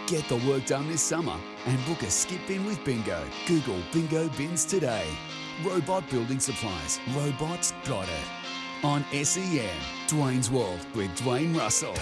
Get the work done this summer and book a skip bin with Bingo. Google Bingo Bins today. Robot Building Supplies. Robots got it. On SEN, Dwayne's World with Dwayne Russell.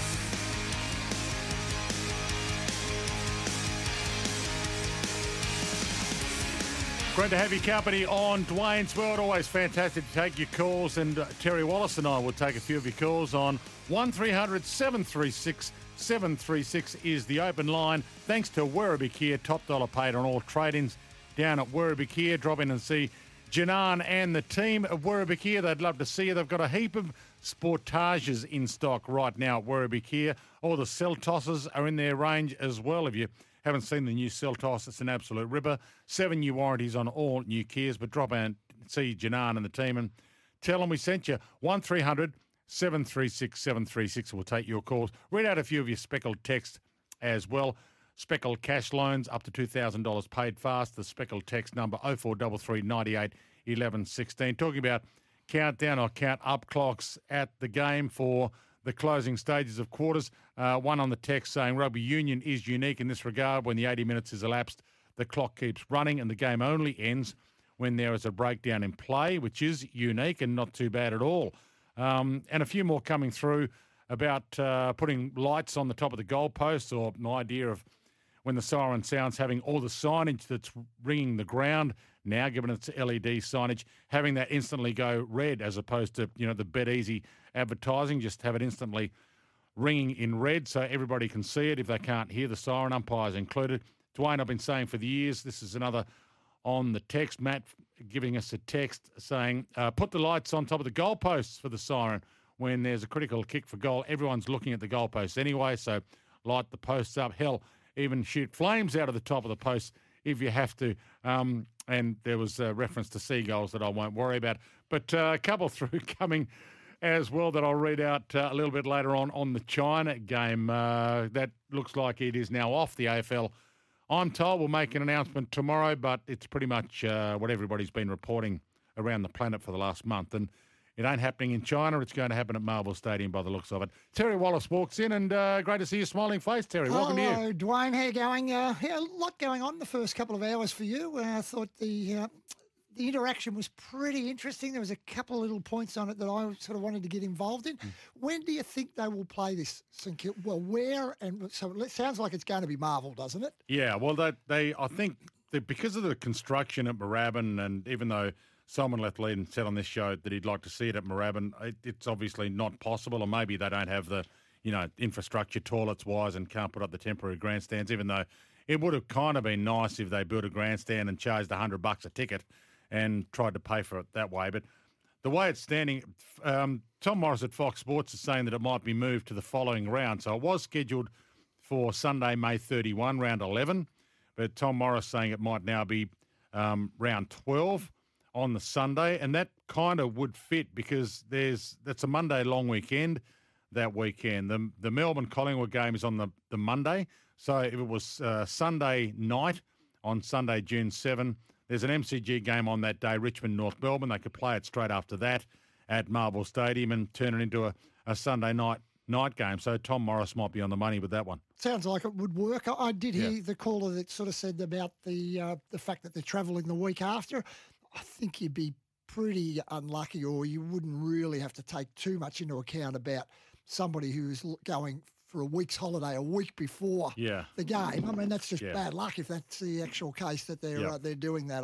Great to have your company on Dwayne's World. Always fantastic to take your calls. And Terry Wallace and I will take a few of your calls on 1300 736 736 is the open line. Thanks to Werribee Kia, top dollar paid on all trade-ins down at Werribee Kia. Drop in and see Janan and the team at Werribee Kia. They'd love to see you. They've got a heap of Sportages in stock right now at Werribee Kia. All the Seltosses are in their range as well. If you haven't seen the new Seltos, it's an absolute ripper. 7-year warranties on all new Kias. But drop in and see Janan and the team and tell them we sent you. 1300 736 736. We'll take your calls. Read out a few of your speckled text as well. Speckled cash loans up to $2,000 paid fast. The speckled text number 0433 98 11 16. Talking about countdown or count up clocks at the game for the closing stages of quarters. One on the text saying rugby union is unique in this regard. When the 80 minutes is elapsed, the clock keeps running and the game only ends when there is a breakdown in play, which is unique and not too bad at all. And a few more coming through about putting lights on the top of the goalposts, or an idea of when the siren sounds, having all the signage that's ringing the ground now, given its LED signage, having that instantly go red as opposed to, the BetEasy advertising, just have it instantly ringing in red so everybody can see it if they can't hear the siren, umpires included. Dwayne, I've been saying for the years, this is another on the text. Matt giving us a text saying, put the lights on top of the goalposts for the siren when there's a critical kick for goal. Everyone's looking at the goalposts anyway, so light the posts up. Hell, even shoot flames out of the top of the posts if you have to. And there was a reference to seagulls that I won't worry about. But a couple through coming as well that I'll read out a little bit later on the China game. That looks like it is now off the AFL. I'm told we'll make an announcement tomorrow, but it's pretty much what everybody's been reporting around the planet for the last month. And it ain't happening in China. It's going to happen at Marvel Stadium by the looks of it. Terry Wallace walks in, and great to see your smiling face, Terry. Welcome to you. Hello, Dwayne. How you going? A lot going on the first couple of hours for you. I thought the interaction was pretty interesting. There was a couple of little points on it that I sort of wanted to get involved in. When do you think they will play this, St Kilda? Well, where? And so it sounds like it's going to be Marvel, doesn't it? Yeah, well, I think that because of the construction at Moorabbin, and even though Simon Lethlean said on this show that he'd like to see it at Moorabbin, it's obviously not possible, or maybe they don't have the, infrastructure toilets-wise and can't put up the temporary grandstands, even though it would have kind of been nice if they built a grandstand and charged $100 a ticket and tried to pay for it that way. But the way it's standing, Tom Morris at Fox Sports is saying that it might be moved to the following round. So it was scheduled for Sunday, May 31, round 11, but Tom Morris saying it might now be round 12 on the Sunday, and that kind of would fit because that's a Monday long weekend that weekend. The Melbourne-Collingwood game is on the Monday, so if it was Sunday night on Sunday, June 7, there's an MCG game on that day, Richmond-North Melbourne. They could play it straight after that at Marvel Stadium and turn it into a Sunday night game. So Tom Morris might be on the money with that one. Sounds like it would work. I did hear the caller that sort of said about the fact that they're travelling the week after. I think you'd be pretty unlucky, or you wouldn't really have to take too much into account about somebody who's going for a week's holiday a week before the game. I mean, that's just bad luck if that's the actual case that they're doing that.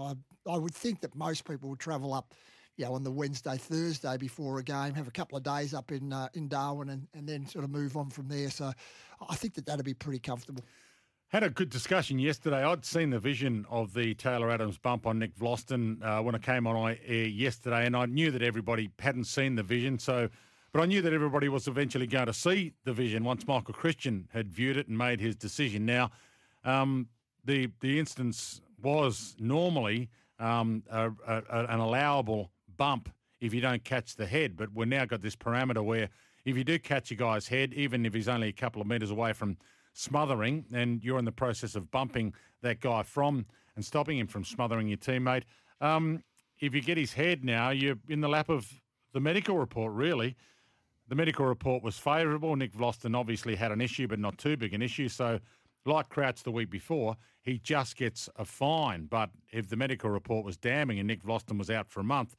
I would think that most people would travel up, on the Wednesday, Thursday before a game, have a couple of days up in Darwin and then sort of move on from there. So I think that'd be pretty comfortable. Had a good discussion yesterday. I'd seen the vision of the Taylor Adams bump on Nick Vlaston when I came on air yesterday, and I knew that everybody hadn't seen the vision. But I knew that everybody was eventually going to see the vision once Michael Christian had viewed it and made his decision. Now, the instance was normally an allowable bump if you don't catch the head, but we've now got this parameter where if you do catch a guy's head, even if he's only a couple of metres away from smothering, and you're in the process of bumping that guy and stopping him from smothering your teammate, if you get his head now, you're in the lap of the medical report, really. The medical report was favourable. Nick Vlaston obviously had an issue, but not too big an issue. So like Crouch the week before, he just gets a fine. But if the medical report was damning and Nick Vlastuin was out for a month,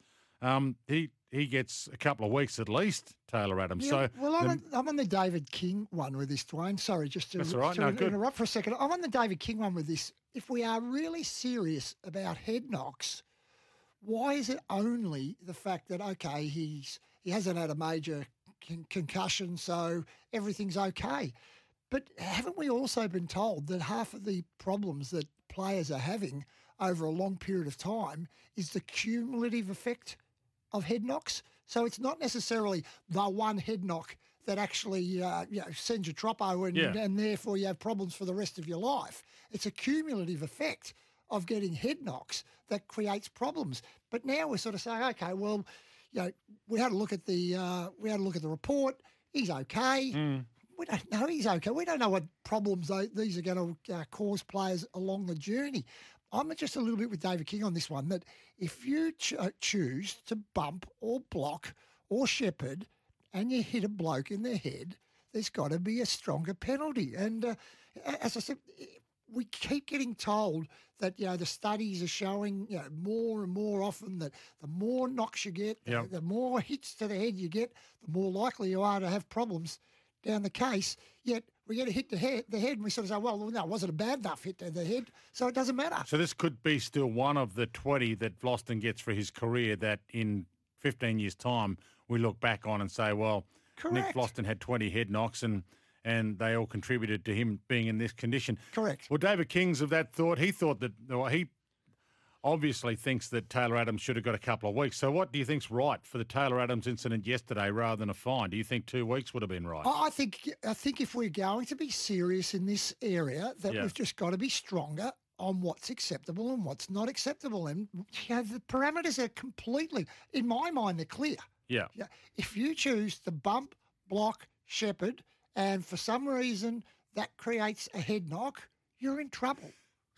he gets a couple of weeks at least, Taylor Adams. Yeah, So well, I'm on the David King one with this, Dwayne. Sorry, just to, that's all right. to No, good. interrupt for a second. I'm on the David King one with this. If we are really serious about head knocks, why is it only the fact that, okay, he hasn't had a major concussion, so everything's okay? But haven't we also been told that half of the problems that players are having over a long period of time is the cumulative effect of head knocks? So it's not necessarily the one head knock that actually sends you troppo and therefore you have problems for the rest of your life. It's a cumulative effect of getting head knocks that creates problems. But now we're sort of saying, okay, well, we had a look at the report. He's okay. We don't know he's okay. We don't know what problems these are going to cause players along the journey. I'm just a little bit with David King on this one, that if you choose to bump or block or shepherd and you hit a bloke in the head, there's got to be a stronger penalty. And as I said, we keep getting told that, the studies are showing, more and more often that the more knocks you get, the more hits to the head you get, the more likely you are to have problems down the case. Yet we get a hit to the head and we sort of say, well, no, it wasn't a bad enough hit to the head, so it doesn't matter. So this could be still one of the 20 that Vlastuin gets for his career that in 15 years' time we look back on and say, well, Correct. Nick Vlastuin had 20 head knocks and they all contributed to him being in this condition. Correct. Well, David King's of that thought. He thought that, he obviously thinks that Taylor Adams should have got a couple of weeks. So what do you think's right for the Taylor Adams incident yesterday rather than a fine? Do you think 2 weeks would have been right? I think if we're going to be serious in this area, that we've just got to be stronger on what's acceptable and what's not acceptable. And the parameters are completely, in my mind, they're clear. Yeah. If you choose to bump, block, shepherd, and for some reason that creates a head knock, you're in trouble.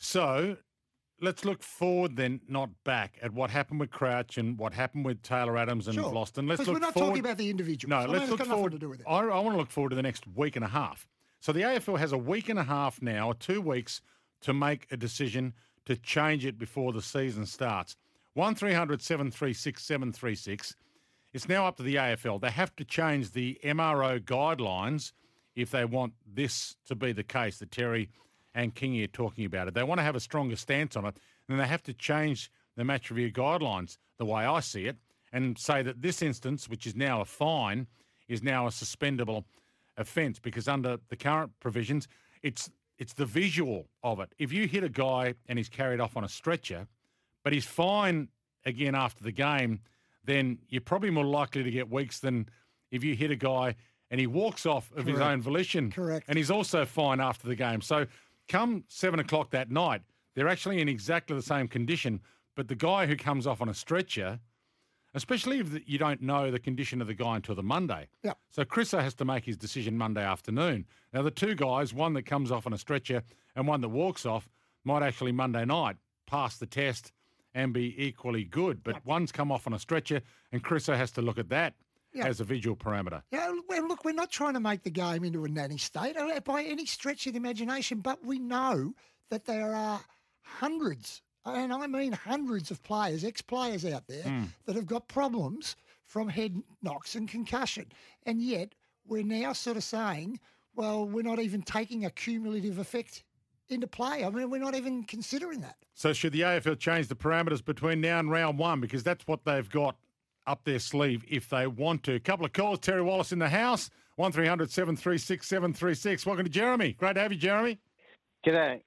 So let's look forward then, not back, at what happened with Crouch and what happened with Taylor Adams and Vlastuin. Let's look we're not talking about the individuals. No, let's look forward. To do with it. I want to look forward to the next week and a half. So the AFL has a week and a half now, 2 weeks, to make a decision to change it before the season starts. 1300 736 736. It's now up to the AFL. They have to change the MRO guidelines if they want this to be the case that Terry and Kingy are talking about it. They want to have a stronger stance on it, then they have to change the match review guidelines, the way I see it, and say that this instance, which is now a fine, is now a suspendable offence, because under the current provisions, it's the visual of it. If you hit a guy and he's carried off on a stretcher, but he's fine again after the game, then you're probably more likely to get weeks than if you hit a guy and he walks off of his own volition. Correct. And he's also fine after the game. So come 7 o'clock that night, they're actually in exactly the same condition, but the guy who comes off on a stretcher, especially if you don't know the condition of the guy until the Monday. Yeah. So Chriso has to make his decision Monday afternoon. Now, the two guys, one that comes off on a stretcher and one that walks off, might actually Monday night pass the test and be equally good. But one's come off on a stretcher, and Chriso has to look at that as a visual parameter. Yeah, well, look, we're not trying to make the game into a nanny state by any stretch of the imagination, but we know that there are hundreds, and I mean hundreds of players, ex-players out there that have got problems from head knocks and concussion. And yet we're now sort of saying, well, we're not even taking a cumulative effect into play. I mean, we're not even considering that. So should the AFL change the parameters between now and round one? Because that's what they've got up their sleeve if they want to. A couple of calls. Terry Wallace in the house. 1300 736 736. Welcome to Jeremy. Great to have you, Jeremy. G'day.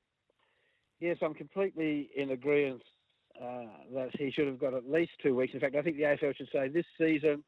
Yes, I'm completely in agreement that he should have got at least 2 weeks. In fact, I think the AFL should say this season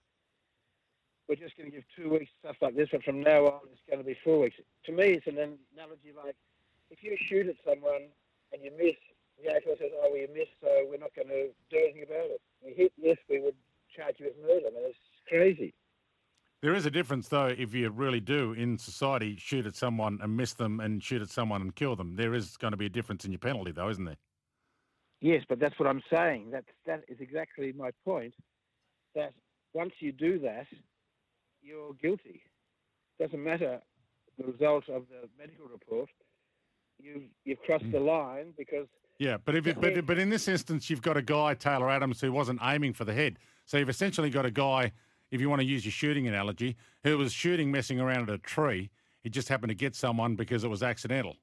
we're just going to give 2 weeks, stuff like this, but from now on it's going to be 4 weeks. To me, it's an analogy like if you shoot at someone and you miss, the AFL says, oh, well, you missed, so we're not going to do anything about it. You hit, yes, we would charge you with murder. I mean, it's crazy. There is a difference, though, if you really do, in society, shoot at someone and miss them and shoot at someone and kill them. There is going to be a difference in your penalty, though, isn't there? Yes, but that's what I'm saying. That is exactly my point, that once you do that, you're guilty. Doesn't matter the result of the medical report. you've crossed the line because. Yeah, but but in this instance, you've got a guy, Taylor Adams, who wasn't aiming for the head. So you've essentially got a guy, if you want to use your shooting analogy, who was shooting messing around at a tree. He just happened to get someone because it was accidental.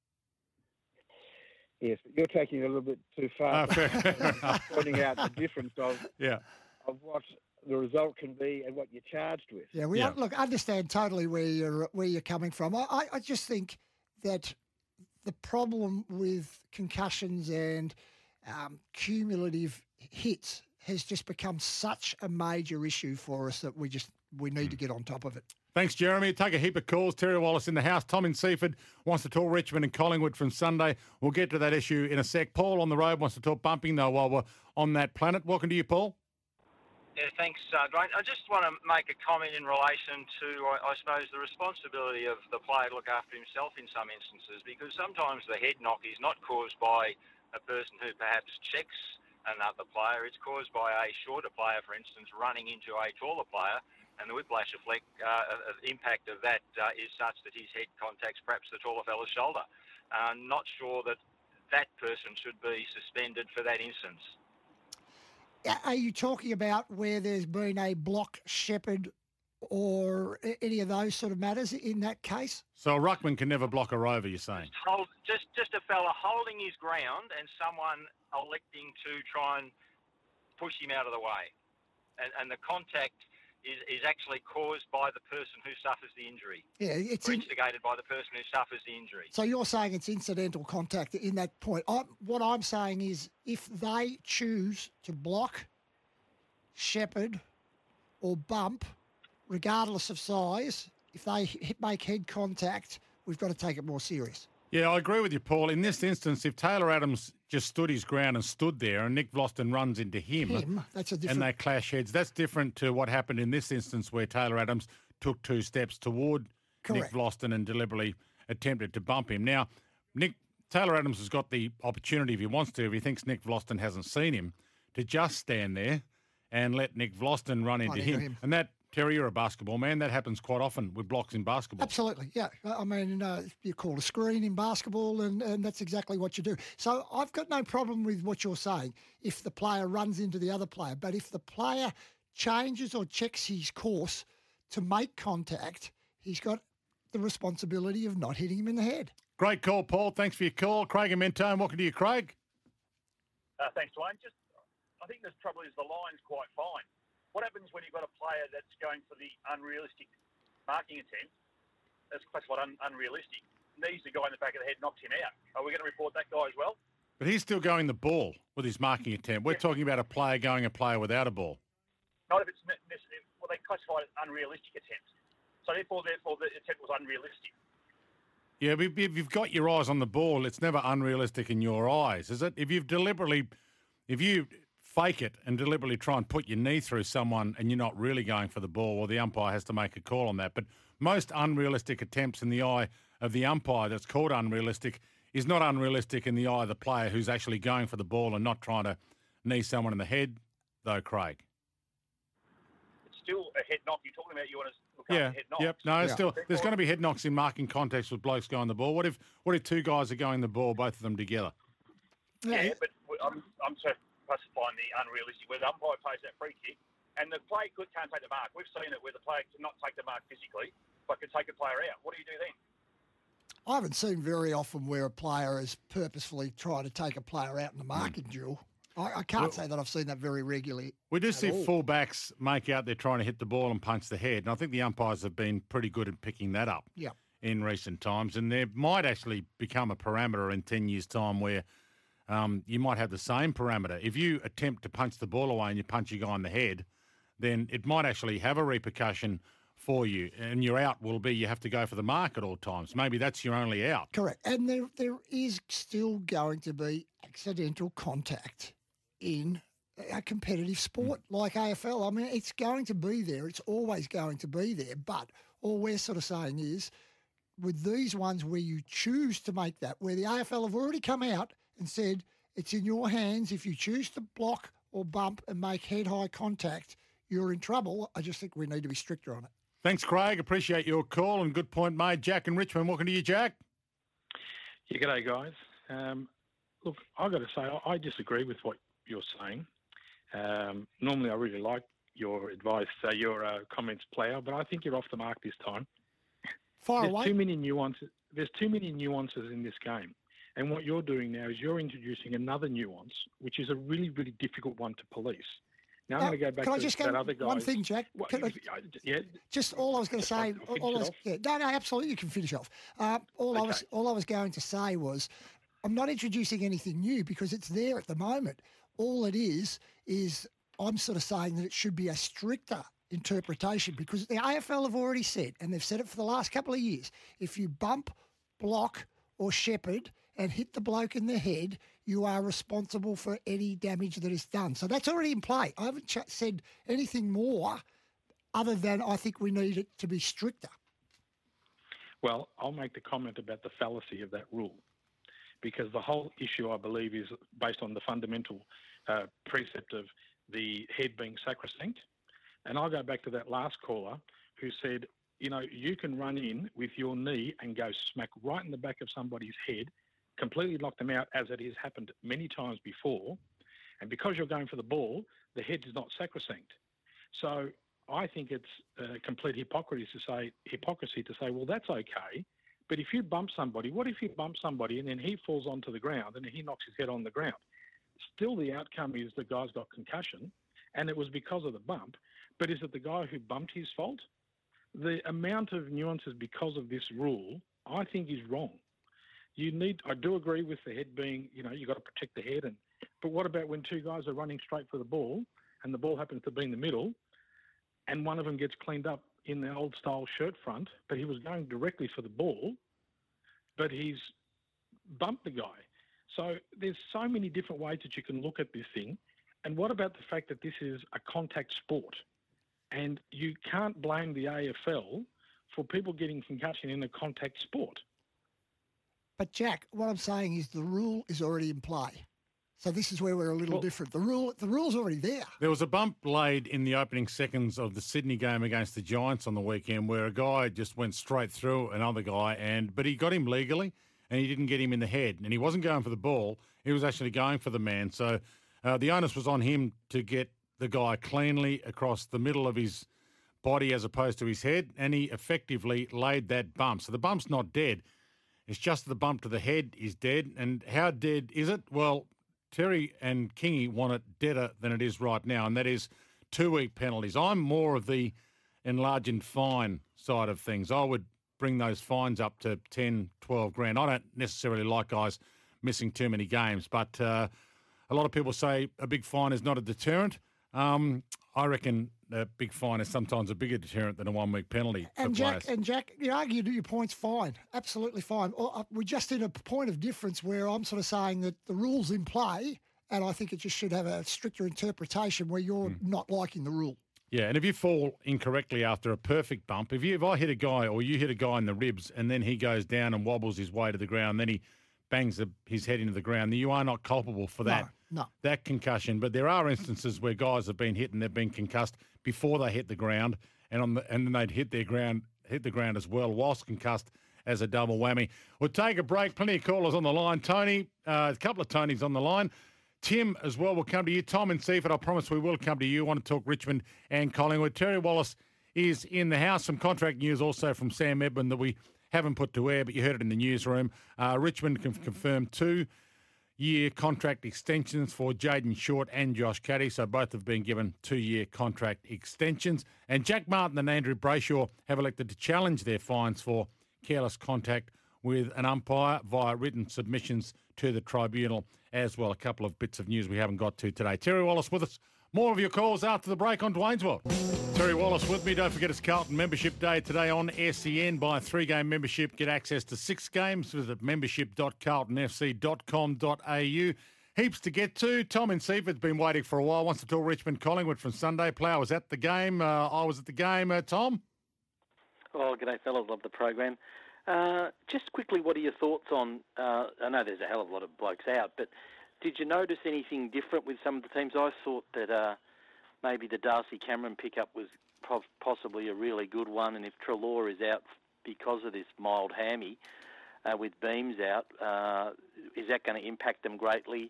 Yes, but you're taking it a little bit too far. Fair enough. Pointing out the difference of Yeah. of what the result can be and what you're charged with. Yeah, look, understand totally where you're coming from. I just think that the problem with concussions and cumulative hits has just become such a major issue for us that we need to get on top of it. Thanks, Jeremy. Take a heap of calls. Terry Wallace in the house. Tom in Seaford wants to talk Richmond and Collingwood from Sunday. We'll get to that issue in a sec. Paul on the road wants to talk bumping, though, while we're on that planet. Welcome to you, Paul. Yeah, thanks, Dwayne. I just want to make a comment in relation to, I suppose, the responsibility of the player to look after himself in some instances, because sometimes the head knock is not caused by a person who perhaps checks another player. It's caused by a shorter player, for instance, running into a taller player, and the whiplash effect, impact of that is such that his head contacts perhaps the taller fella's shoulder. Not sure that that person should be suspended for that instance. Are you talking about where there's been a block shepherd or any of those sort of matters in that case? So a ruckman can never block a rover, you're saying? Just a fella holding his ground and someone electing to try and push him out of the way. And the contact is actually caused by the person who suffers the injury. Yeah, it's instigated by the person who suffers the injury. So you're saying it's incidental contact in that point. What I'm saying is if they choose to block, shepherd or bump, regardless of size, if they make head contact, we've got to take it more serious. Yeah, I agree with you, Paul. In this instance, if Taylor Adams just stood his ground and stood there and Nick Vlauston runs into him that's a different... and they clash heads, that's different to what happened in this instance where Taylor Adams took 2 steps toward Nick Vlauston and deliberately attempted to bump him. Now, Taylor Adams has got the opportunity, if he wants to, if he thinks Nick Vlauston hasn't seen him, to just stand there and let Nick Vlauston run into him. And that, Terry, you're a basketball man. That happens quite often with blocks in basketball. Absolutely, yeah. I mean, you call a screen in basketball and that's exactly what you do. So I've got no problem with what you're saying if the player runs into the other player. But if the player changes or checks his course to make contact, he's got the responsibility of not hitting him in the head. Great call, Paul. Thanks for your call. Craig and Mentone, welcome to you, Craig. Thanks, Dwayne. I think the trouble is the line's quite fine. What happens when you've got a player that's going for the unrealistic marking attempt? That's classified unrealistic. Knees the guy in the back of the head, knocks him out. Are we going to report that guy as well? But he's still going the ball with his marking attempt. We're talking about a player going a player without a ball. Not if it's well, they classify it as unrealistic attempt. So therefore, the attempt was unrealistic. Yeah, but if you've got your eyes on the ball, it's never unrealistic in your eyes, is it? If you fake it and deliberately try and put your knee through someone and you're not really going for the ball, well, the umpire has to make a call on that. But most unrealistic attempts in the eye of the umpire that's called unrealistic is not unrealistic in the eye of the player who's actually going for the ball and not trying to knee someone in the head, though, Craig. It's still a head knock. You're talking about you want to look after head knocks. Yep. No, still, there's going to be head knocks in marking context with blokes going the ball. What if 2 guys are going the ball, both of them together? Yeah, but I'm classifying the unrealistic where the umpire plays that free kick and the player can't take the mark. We've seen it where the player cannot take the mark physically but can take a player out. What do you do then? I haven't seen very often where a player has purposefully tried to take a player out in the marking duel. I can't say that I've seen that very regularly. We do see fullbacks make out they're trying to hit the ball and punch the head, and I think the umpires have been pretty good at picking that up in recent times, and there might actually become a parameter in 10 years' time where you might have the same parameter. If you attempt to punch the ball away and you punch your guy in the head, then it might actually have a repercussion for you. And your out will be you have to go for the mark at all times. Maybe that's your only out. Correct. And there is still going to be accidental contact in a competitive sport like AFL. I mean, it's going to be there. It's always going to be there. But all we're sort of saying is with these ones where you choose to make that, where the AFL have already come out and said it's in your hands. If you choose to block or bump and make head-high contact, you're in trouble. I just think we need to be stricter on it. Thanks, Craig. Appreciate your call and good point made. Jack and Richmond, welcome to you, Jack. Yeah, g'day, guys. Look, I've got to say, I disagree with what you're saying. Normally, I really like your advice, your comments, player, but I think you're off the mark this time. Far There's away. too many nuances. There's too many nuances in this game. And what you're doing now is you're introducing another nuance, which is a really, really difficult one to police. Now, I'm going to go back to that other guy. One thing, Jack? Yeah. Just all I was going to say. No, absolutely, you can finish off. All I was going to say was, I'm not introducing anything new because it's there at the moment. All it is I'm sort of saying that it should be a stricter interpretation because the AFL have already said, and they've said it for the last couple of years, if you bump, block or shepherd and hit the bloke in the head, you are responsible for any damage that is done. So that's already in play. I haven't said anything more other than I think we need it to be stricter. Well, I'll make the comment about the fallacy of that rule because the whole issue, I believe, is based on the fundamental precept of the head being sacrosanct. And I'll go back to that last caller who said, you know, you can run in with your knee and go smack right in the back of somebody's head, completely knock them out, as it has happened many times before. And because you're going for the ball, the head is not sacrosanct. So I think it's complete hypocrisy to say, well, that's okay. But if you bump somebody, what if you bump somebody and then he falls onto the ground and he knocks his head on the ground? Still the outcome is the guy's got concussion and it was because of the bump. But is it the guy who bumped his fault? The amount of nuances because of this rule, I think, is wrong. I do agree with the head being, you know, you've got to protect the head. But what about when two guys are running straight for the ball and the ball happens to be in the middle and one of them gets cleaned up in the old style shirt front, but he was going directly for the ball, but he's bumped the guy. So there's so many different ways that you can look at this thing. And what about the fact that this is a contact sport? And you can't blame the AFL for people getting concussion in a contact sport. But, Jack, what I'm saying is the rule is already in play. So this is where we're a little different. The rule's already there. There was a bump laid in the opening seconds of the Sydney game against the Giants on the weekend where a guy just went straight through another guy, but he got him legally and he didn't get him in the head. And he wasn't going for the ball. He was actually going for the man. So the onus was on him to get the guy cleanly across the middle of his body as opposed to his head, and he effectively laid that bump. So the bump's not dead. It's just the bump to the head is dead. And how dead is it? Well, Terry and Kingy want it deader than it is right now, and that is 2-week penalties. I'm more of the enlarge and fine side of things. I would bring those fines up to 10, 12 grand. I don't necessarily like guys missing too many games, but a lot of people say a big fine is not a deterrent. I reckon a big fine is sometimes a bigger deterrent than a 1-week penalty for players. And Jack, you argue your point's fine, absolutely fine. We're just in a point of difference where I'm sort of saying that the rule's in play, and I think it just should have a stricter interpretation where you're not liking the rule. Yeah, and if you fall incorrectly after a perfect bump, if I hit a guy or you hit a guy in the ribs and then he goes down and wobbles his way to the ground, then he bangs his head into the ground, then you are not culpable for that. No. That concussion. But there are instances where guys have been hit and they've been concussed before they hit the ground, and then they'd hit the ground as well whilst concussed as a double whammy. We'll take a break. Plenty of callers on the line. Tony, a couple of Tonys on the line. Tim as well will come to you. Tom and Seaford, I promise we will come to you. I want to talk Richmond and Collingwood. Terry Wallace is in the house. Some contract news also from Sam Edmund that we haven't put to air, but you heard it in the newsroom. Richmond can confirm 2-year contract extensions for Jaden Short and Josh Caddy, so both have been given 2-year contract extensions. And Jack Martin and Andrew Brayshaw have elected to challenge their fines for careless contact with an umpire via written submissions to the tribunal as well. A couple of bits of news we haven't got to today. Terry Wallace with us. More of your calls after the break on Dwayne's World. Terry Wallace with me. Don't forget it's Carlton Membership Day today on SEN. Buy a 3-game membership. Get access to 6 games. Visit membership.carltonfc.com.au. Heaps to get to. Tom in Seaford's been waiting for a while. Wants to talk Richmond Collingwood from Sunday. Plough was at the game. I was at the game. Tom? Oh, g'day, fellas. Love the program. Just quickly, what are your thoughts on... I know there's a hell of a lot of blokes out, but did you notice anything different with some of the teams? I thought that maybe the Darcy Cameron pickup was possibly a really good one, and if Treloar is out because of this mild hammy, with Beams out. Is that going to impact them greatly?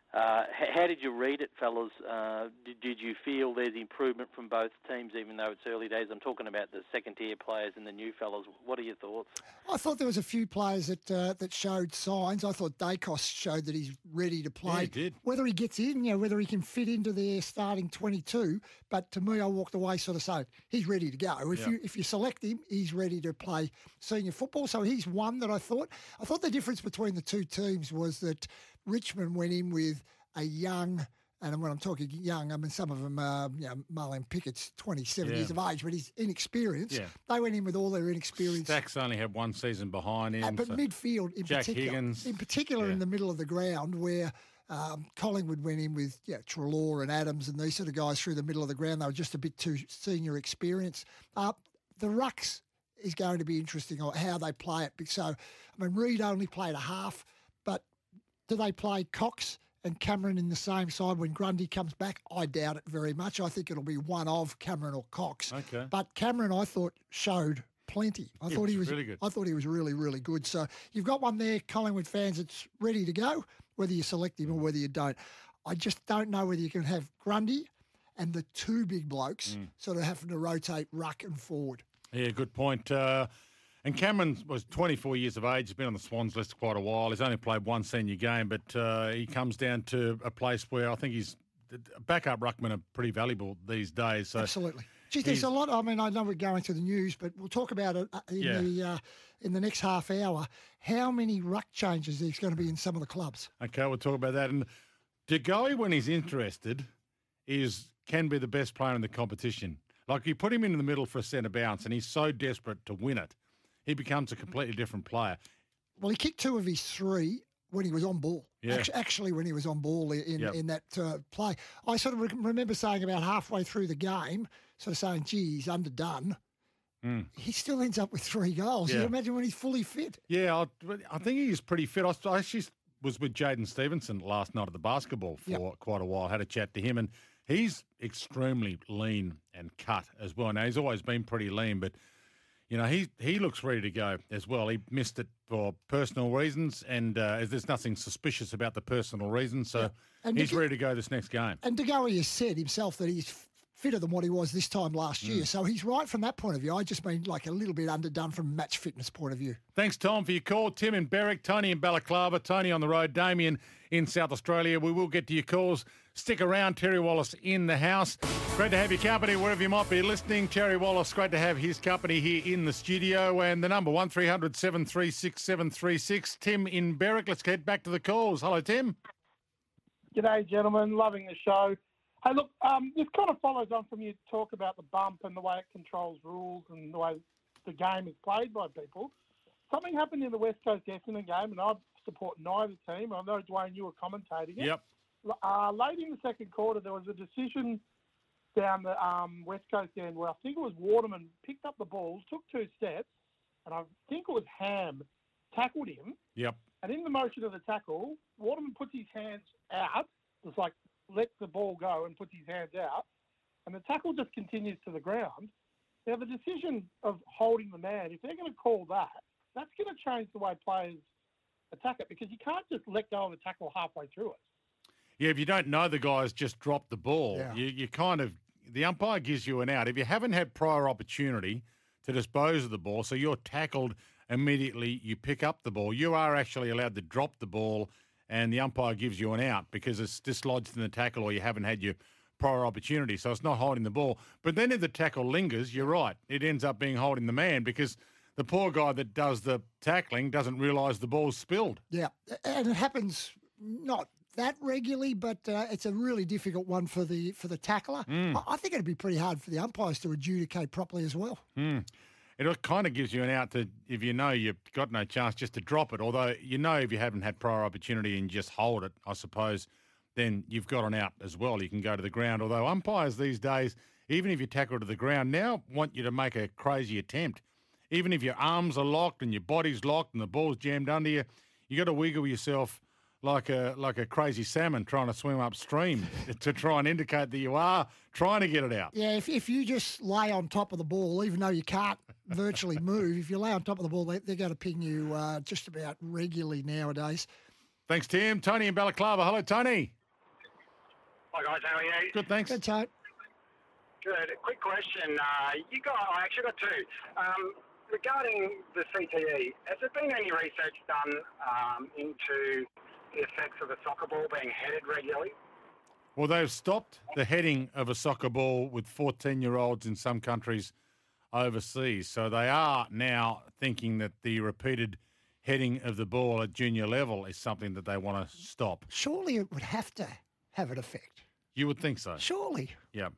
How did you read it, fellas? Did you feel there's improvement from both teams, even though it's early days? I'm talking about the second-tier players and the new fellas. What are your thoughts? I thought there was a few players that showed signs. I thought Dacos showed that he's ready to play. Yeah, he did. Whether he gets in, whether he can fit into their starting 22. But to me, I walked away sort of saying he's ready to go. If you select him, he's ready to play senior football. So he's one that I thought. I thought the difference between the two teams was that Richmond went in with a young, and when I'm talking young, I mean some of them, Marlon Pickett's 27 years of age, but he's inexperienced. Yeah. They went in with all their inexperience. Stacks only had one season behind him. But midfield, in Jack Higgins. in the middle of the ground, where Collingwood went in with Treloar and Adams and these sort of guys through the middle of the ground. They were just a bit too senior experience. The rucks is going to be interesting on how they play it. So, I mean, Reid only played a half, but do they play Cox and Cameron in the same side when Grundy comes back? I doubt it very much. I think it'll be one of Cameron or Cox. Okay. But Cameron, I thought, showed plenty. I thought he was really good. I thought he was really, really good. So you've got one there, Collingwood fans, that's ready to go, whether you select him or whether you don't. I just don't know whether you can have Grundy and the two big blokes sort of having to rotate ruck and forward. Yeah, good point. And Cameron was 24 years of age. He's been on the Swans list quite a while. He's only played one senior game, but he comes down to a place where I think he's backup ruckmen are pretty valuable these days. So absolutely. Geez, there's a lot. I mean, I know we're going to the news, but we'll talk about it in the next half hour. How many ruck changes there's going to be in some of the clubs? Okay, we'll talk about that. And De Goey, when he's interested, can be the best player in the competition. Like you put him in the middle for a centre bounce, and he's so desperate to win it, he becomes a completely different player. Well, he kicked 2 of his 3 when he was on ball. Yeah. Actually, when he was on ball in that play. I sort of remember saying about halfway through the game, sort of saying, gee, he's underdone. He still ends up with 3 goals. Yeah. You imagine when he's fully fit. Yeah, I think he's pretty fit. I actually was with Jaden Stevenson last night at the basketball for quite a while, had a chat to him, and he's extremely lean and cut as well. Now, he's always been pretty lean, but he looks ready to go as well. He missed it for personal reasons, and there's nothing suspicious about the personal reasons, so he's ready to go this next game. And De Goey has said himself that he's fitter than what he was this time last year, so he's right from that point of view. I just mean like a little bit underdone from a match fitness point of view. Thanks, Tom, for your call. Tim in Berwick, Tony in Balaclava, Tony on the road, Damien in South Australia. We will get to your calls. Stick around. Terry Wallace in the house. Great to have your company wherever you might be listening. Terry Wallace, great to have his company here in the studio. And the number 1300 736 736. Tim in Berwick. Let's get back to the calls. Hello, Tim. G'day, gentlemen. Loving the show. Hey, look, this kind of follows on from your talk about the bump and the way it controls rules and the way the game is played by people. Something happened in the West Coast Essendon game, and I support neither team. I know, Dwayne, you were commentating it. Yep. Late in the second quarter, there was a decision down the West Coast end where I think it was Waterman picked up the ball, took 2 steps, and I think it was Ham tackled him. Yep. And in the motion of the tackle, Waterman puts his hands out, just like lets the ball go and puts his hands out, and the tackle just continues to the ground. Now, the decision of holding the man, if they're going to call that, that's going to change the way players attack it, because you can't just let go of a tackle halfway through it. Yeah, if you don't know the guy's just dropped the ball, you kind of, the umpire gives you an out. If you haven't had prior opportunity to dispose of the ball, so you're tackled immediately, you pick up the ball, you are actually allowed to drop the ball, and the umpire gives you an out because it's dislodged in the tackle or you haven't had your prior opportunity. So it's not holding the ball. But then if the tackle lingers, you're right. It ends up being holding the man because the poor guy that does the tackling doesn't realise the ball's spilled. Yeah, and it happens not that regularly, but it's a really difficult one for the tackler. I think it'd be pretty hard for the umpires to adjudicate properly as well. It kind of gives you an out to, if you know you've got no chance, just to drop it. Although, if you haven't had prior opportunity and just hold it, I suppose, then you've got an out as well. You can go to the ground. Although umpires these days, even if you tackle to the ground, now want you to make a crazy attempt. Even if your arms are locked and your body's locked and the ball's jammed under you, you got to wiggle yourself like a crazy salmon trying to swim upstream to try and indicate that you are trying to get it out. Yeah, if you just lay on top of the ball, even though you can't virtually move. If you lay on top of the ball, they're going to ping you just about regularly nowadays. Thanks, Tim. Tony in Balaclava. Hello, Tony. Hi, guys. How are you? Good, thanks. Good, Tone. Good. A quick question. I actually got two. Regarding the CTE, has there been any research done into the effects of a soccer ball being headed regularly? Well, they've stopped the heading of a soccer ball with 14-year-olds in some countries overseas. So they are now thinking that the repeated heading of the ball at junior level is something that they want to stop. Surely it would have to have an effect. You would think so. Surely. Yeah.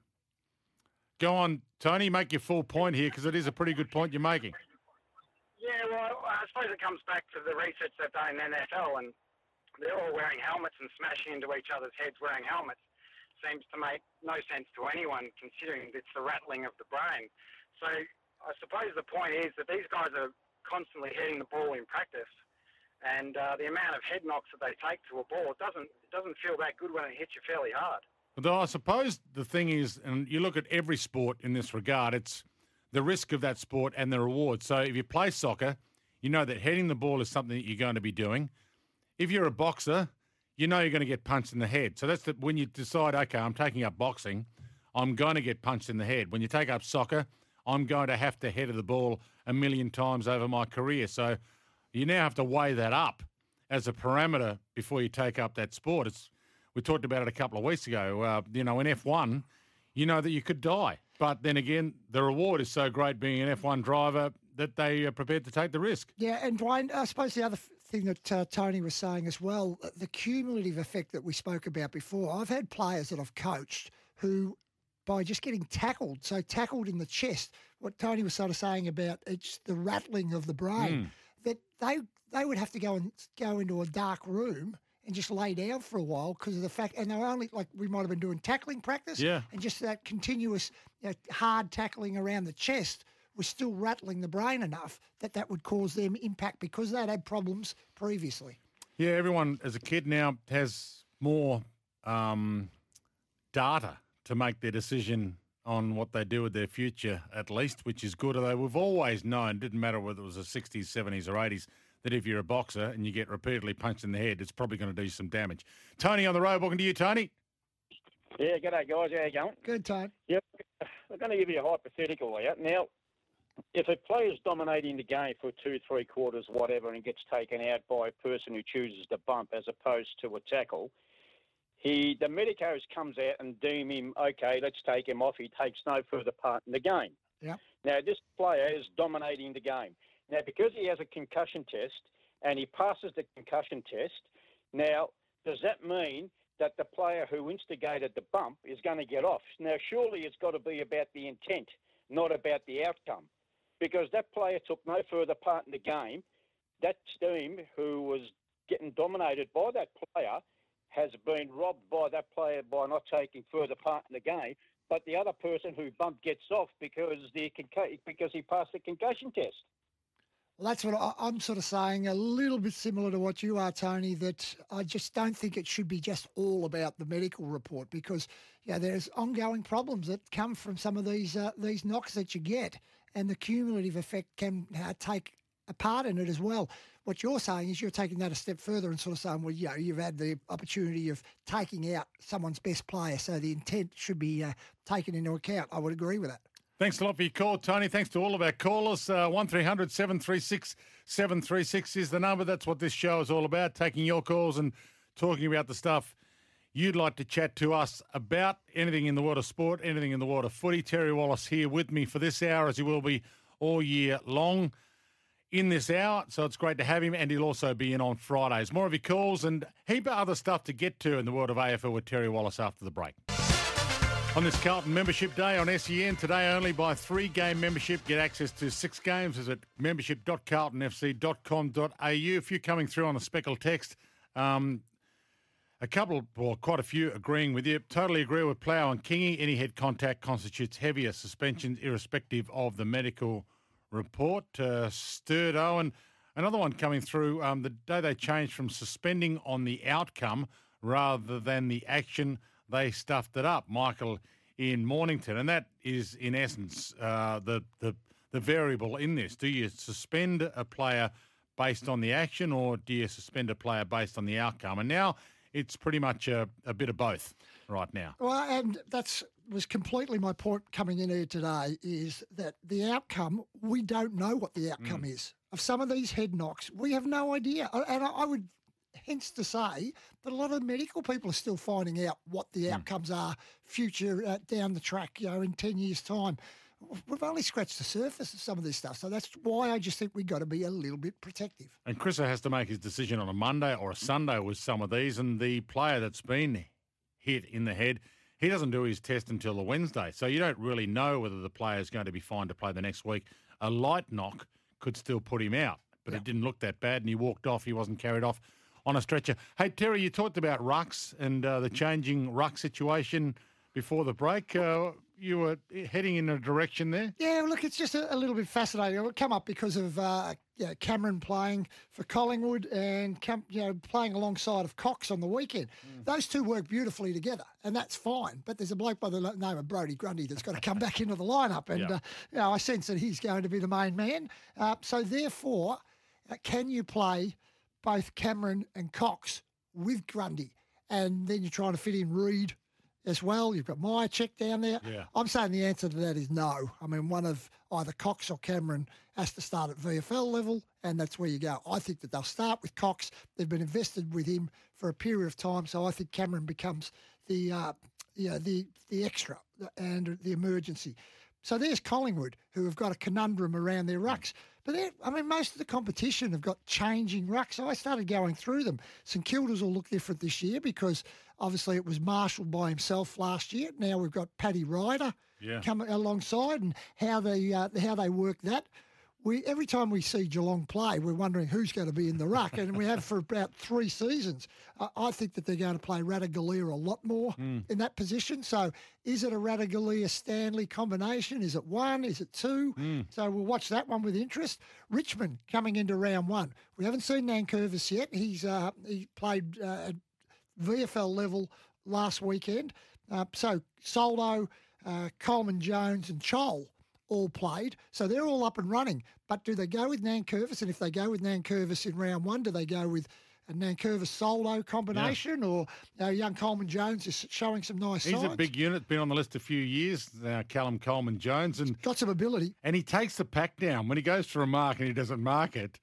Go on, Tony, make your full point here because it is a pretty good point you're making. Yeah, well, I suppose it comes back to the research they've done in NFL, and they're all wearing helmets and smashing into each other's heads wearing helmets. Seems to make no sense to anyone considering it's the rattling of the brain. So I suppose the point is that these guys are constantly hitting the ball in practice, and the amount of head knocks that they take to a ball doesn't feel that good when it hits you fairly hard. Though I suppose the thing is, and you look at every sport in this regard, it's the risk of that sport and the reward. So if you play soccer, you know that heading the ball is something that you're going to be doing. If you're a boxer, you know you're going to get punched in the head. So that's when you decide, okay, I'm taking up boxing, I'm going to get punched in the head. When you take up soccer, I'm going to have to head the ball a million times over my career. So you now have to weigh that up as a parameter before you take up that sport. We talked about it a couple of weeks ago. In F1, you know that you could die. But then again, the reward is so great being an F1 driver that they are prepared to take the risk. Yeah, and Dwayne, I suppose the other thing that Tony was saying as well, the cumulative effect that we spoke about before. I've had players that I've coached who, by just getting tackled in the chest, what Tony was sort of saying about it's the rattling of the brain, that they would have to go into a dark room and just lay down for a while because of the fact, and they were only, like, we might have been doing tackling practice, and just that continuous hard tackling around the chest was still rattling the brain enough that would cause them impact because they'd had problems previously. Yeah, everyone as a kid now has more data to make their decision on what they do with their future, at least, which is good. Although we've always known, didn't matter whether it was the 60s, 70s or 80s, that if you're a boxer and you get repeatedly punched in the head, it's probably going to do some damage. Tony on the road, welcome to you, Tony. Yeah, g'day, guys. How you going? Good, Tony. Yep. I'm going to give you a hypothetical here. Now, if a player's dominating the game for 2-3 quarters, whatever, and gets taken out by a person who chooses to bump as opposed to a tackle, the medicos comes out and deem him, okay, let's take him off. He takes no further part in the game. Yeah. Now, this player is dominating the game. Now, because he has a concussion test and he passes the concussion test, now, does that mean that the player who instigated the bump is going to get off? Now, surely it's got to be about the intent, not about the outcome, because that player took no further part in the game. That team who was getting dominated by that player has been robbed by that player by not taking further part in the game, but the other person who bumped gets off because he passed the concussion test. Well, that's what I'm sort of saying, a little bit similar to what you are, Tony, that I just don't think it should be just all about the medical report because there's ongoing problems that come from some of these knocks that you get, and the cumulative effect can take a part in it as well. What you're saying is you're taking that a step further and sort of saying, well, you've had the opportunity of taking out someone's best player, so the intent should be taken into account. I would agree with that. Thanks a lot for your call, Tony. Thanks to all of our callers. 1300 736 736 is the number. That's what this show is all about, taking your calls and talking about the stuff you'd like to chat to us about, anything in the world of sport, anything in the world of footy. Terry Wallace here with me for this hour, as he will be all year long in this hour. So it's great to have him, and he'll also be in on Fridays. More of your calls and a heap of other stuff to get to in the world of AFL with Terry Wallace after the break. On this Carlton Membership Day on SEN, today only by 3-game membership. Get access to 6 games. Visit membership.carltonfc.com.au. A few coming through on a speckle text. A couple, well, quite a few agreeing with you. Totally agree with Plough and Kingy. Any head contact constitutes heavier suspensions irrespective of the medical report. Sturdo. And another one coming through. The day they changed from suspending on the outcome rather than the action, they stuffed it up. Michael in Mornington, and that is in essence the the variable in this. Do you suspend a player based on the action, or do you suspend a player based on the outcome? And now it's pretty much a bit of both right now. Well, and was completely my point coming in here today, is that the outcome, we don't know what the outcome is. Of some of these head knocks, we have no idea. And I would hence to say that a lot of medical people are still finding out what the outcomes are future down the track, in 10 years' time. We've only scratched the surface of some of this stuff. So that's why I just think we've got to be a little bit protective. And Chriso has to make his decision on a Monday or a Sunday with some of these. And the player that's been hit in the head, he doesn't do his test until the Wednesday. So you don't really know whether the player is going to be fine to play the next week. A light knock could still put him out, but it didn't look that bad, and he walked off. He wasn't carried off on a stretcher. Hey, Terry, you talked about rucks and the changing ruck situation before the break. You were heading in a direction there? Yeah, look, it's just a little bit fascinating. It come up because of Cameron playing for Collingwood and playing alongside of Cox on the weekend. Those two work beautifully together, and that's fine. But there's a bloke by the name of Brodie Grundy that's got to come back into the lineup, and I sense that he's going to be the main man. So therefore, can you play both Cameron and Cox with Grundy? And then you're trying to fit in Reid as well. You've got Myercheck down there. Yeah. I'm saying the answer to that is no. I mean, one of either Cox or Cameron has to start at VFL level, and that's where you go. I think that they'll start with Cox. They've been invested with him for a period of time, so I think Cameron becomes the extra and the emergency. So there's Collingwood, who have got a conundrum around their rucks. But most of the competition have got changing rucks. So I started going through them. St Kilda's will look different this year because obviously it was Marshall by himself last year. Now we've got Paddy Ryder coming alongside, and how they work that. Every time we see Geelong play, we're wondering who's going to be in the ruck, and we have for about 3 seasons. I think that they're going to play Ratugolea a lot more in that position. So is it a Ratugolea-Stanley combination? Is it one? Is it two? So we'll watch that one with interest. Richmond coming into round 1. We haven't seen Nankervis yet. He played at VFL level last weekend. So Soldo, Coleman Jones and Chol all played, so they're all up and running. But do they go with Nankervis? And if they go with Nankervis in round 1, do they go with a Nankervis-Soldo combination, or young Coleman Jones is showing some nice signs? He's a big unit, been on the list a few years now, Callum Coleman Jones, and got some ability. And he takes the pack down when he goes for a mark and he doesn't mark it.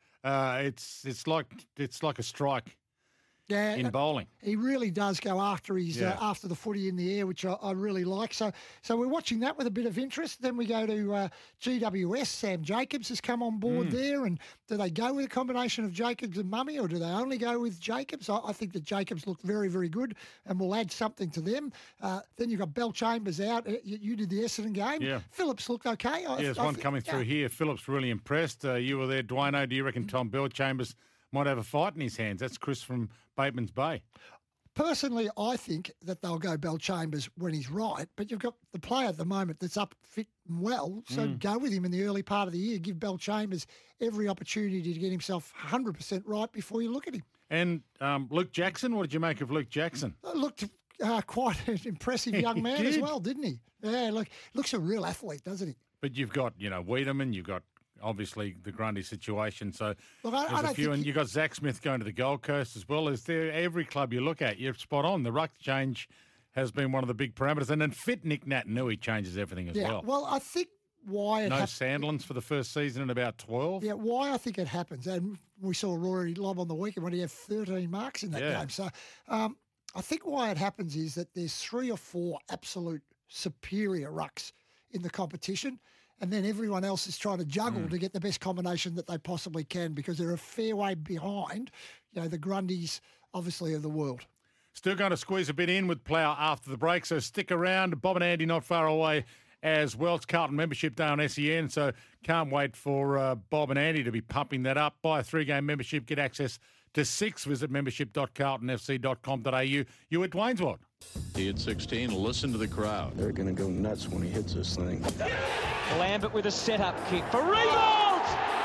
It's like a strike. Yeah, in bowling. He really does go after after the footy in the air, which I really like. So we're watching that with a bit of interest. Then we go to GWS. Sam Jacobs has come on board there. And do they go with a combination of Jacobs and Mummy, or do they only go with Jacobs? I think that Jacobs look very, very good and will add something to them. Then you've got Bell Chambers out. You did the Essendon game. Yeah. Phillips looked okay. There's one coming through here. Phillips really impressed. You were there, Dwayno. Do you reckon Tom Bell Chambers might have a fight in his hands? That's Chris from Bateman's Bay. Personally, I think that they'll go Bell Chambers when he's right, but you've got the player at the moment that's up, fit and well, so go with him in the early part of the year. Give Bell Chambers every opportunity to get himself 100% right before you look at him. And Luke Jackson, what did you make of Luke Jackson? Looked quite an impressive young man as well, didn't he? Yeah, looks a real athlete, doesn't he? But you've got, Wiedemann, you've got obviously the Grundy situation. So look, there's a few, and you've got Zach Smith going to the Gold Coast as well. Is there every club you look at, you're spot on. The ruck change has been one of the big parameters, and then fit Nick Naitanui changes everything as well. Well, I think why it Sandlands for the first season in about 12. Yeah, why I think it happens, and we saw Rory Lobb on the weekend when he had 13 marks in that game. So I think why it happens is that there's 3 or 4 absolute superior rucks in the competition, and then everyone else is trying to juggle to get the best combination that they possibly can, because they're a fair way behind, the Grundys, obviously, of the world. Still going to squeeze a bit in with Plough after the break, so stick around. Bob and Andy not far away as well. It's Carlton Membership Day on SEN, so can't wait for Bob and Andy to be pumping that up. Buy a 3-game membership, get access to 6. Visit membership.carltonfc.com.au. You at Dwaynesworld. He at 16. Listen to the crowd. They're going to go nuts when he hits this thing. Lambert with a set-up kick for Riewoldt!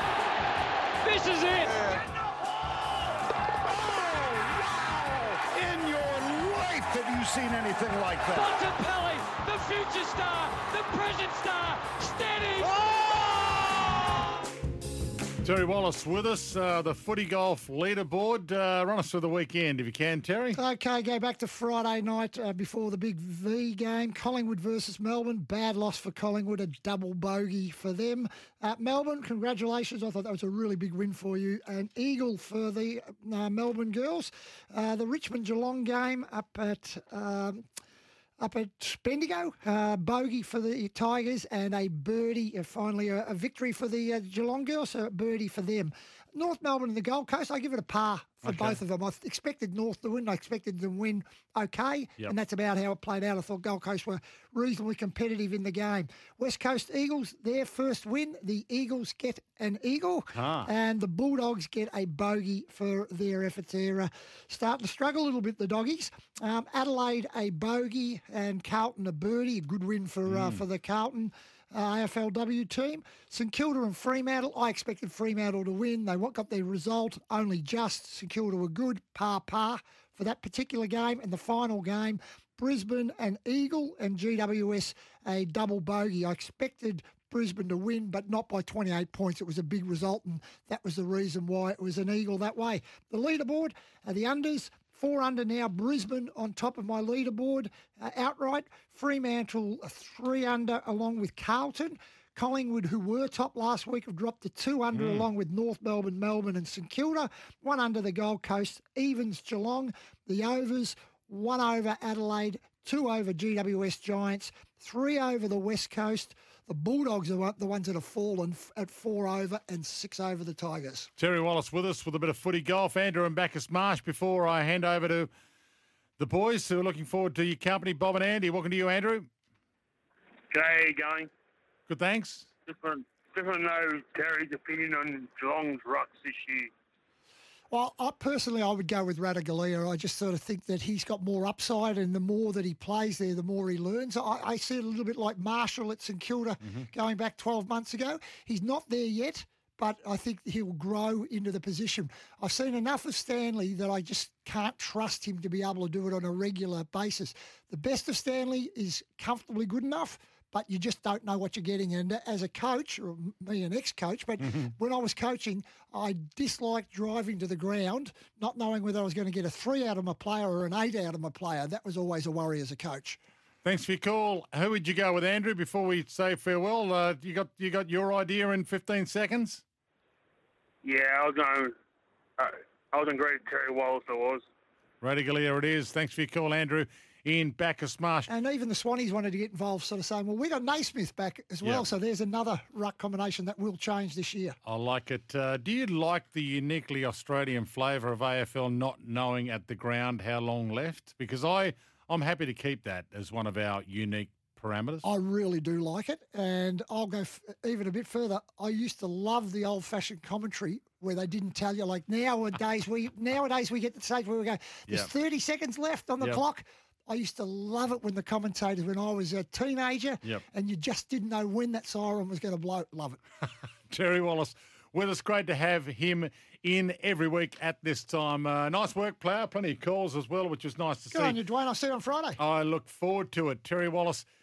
This is it! In your life have you seen anything like that? Bontempelli, the future star, the present star, steady! Terry Wallace with us, the footy golf leaderboard. Run us through the weekend if you can, Terry. Okay, go back to Friday night before the big V game. Collingwood versus Melbourne. Bad loss for Collingwood, a double bogey for them. Melbourne, congratulations. I thought that was a really big win for you. An eagle for the Melbourne girls. The Richmond-Geelong game up at Bendigo, bogey for the Tigers and a birdie, finally a victory for the Geelong girls, so a birdie for them. North Melbourne and the Gold Coast, I give it a par for both of them. I expected North to win. I expected them to win okay, and that's about how it played out. I thought Gold Coast were reasonably competitive in the game. West Coast Eagles, their first win. The Eagles get an eagle, and the Bulldogs get a bogey for their efforts. They're starting to struggle a little bit, the Doggies. Adelaide, a bogey, and Carlton, a birdie. A good win for the Carlton AFLW team. St Kilda and Fremantle. I expected Fremantle to win. They got their result only just. St Kilda were good. Par for that particular game. And the final game, Brisbane and Eagle and GWS, a double bogey. I expected Brisbane to win, but not by 28 points. It was a big result, and that was the reason why it was an eagle that way. The leaderboard, the unders, 4 under now. Brisbane on top of my leaderboard outright. Fremantle 3 under along with Carlton. Collingwood, who were top last week, have dropped to 2 under along with North Melbourne, Melbourne and St Kilda. 1 under the Gold Coast. Evens Geelong. The overs, 1 over Adelaide, 2 over GWS Giants, 3 over the West Coast. The Bulldogs are the ones that have fallen at 4 over and 6 over the Tigers. Terry Wallace with us with a bit of footy golf. Andrew and Bacchus Marsh before I hand over to the boys who are looking forward to your company, Bob and Andy. Welcome to you, Andrew. G'day, how you going? Good, thanks. Just want to know Terry's opinion on Geelong's rucks this year. Well, I would go with Ratugolea. I just sort of think that he's got more upside, and the more that he plays there, the more he learns. I see it a little bit like Marshall at St Kilda going back 12 months ago. He's not there yet, but I think he'll grow into the position. I've seen enough of Stanley that I just can't trust him to be able to do it on a regular basis. The best of Stanley is comfortably good enough, but you just don't know what you're getting. And as a coach, or me an ex-coach, but when I was coaching, I disliked driving to the ground, not knowing whether I was going to get a 3 out of my player or an 8 out of my player. That was always a worry as a coach. Thanks for your call. Who would you go with, Andrew, before we say farewell? You got your idea in 15 seconds? Yeah, I was going to agree with Terry Wallace, I was. Ratugolea it is. Thanks for your call, Andrew. In Bacchus Marsh. And even the Swannies wanted to get involved, sort of saying, well, we got Naismith back as well, so there's another ruck combination that will change this year. I like it. Do you like the uniquely Australian flavour of AFL not knowing at the ground how long left? Because I'm happy to keep that as one of our unique parameters. I really do like it, and I'll go even a bit further. I used to love the old-fashioned commentary where they didn't tell you, like nowadays we get to the stage where we go, there's 30 seconds left on the clock. I used to love it when the commentators, when I was a teenager, and you just didn't know when that siren was going to blow. Love it. Terry Wallace with us. Great to have him in every week at this time. Nice work, player. Plenty of calls as well, which is nice to see. Good on you, Dwayne. I'll see you on Friday. I look forward to it. Terry Wallace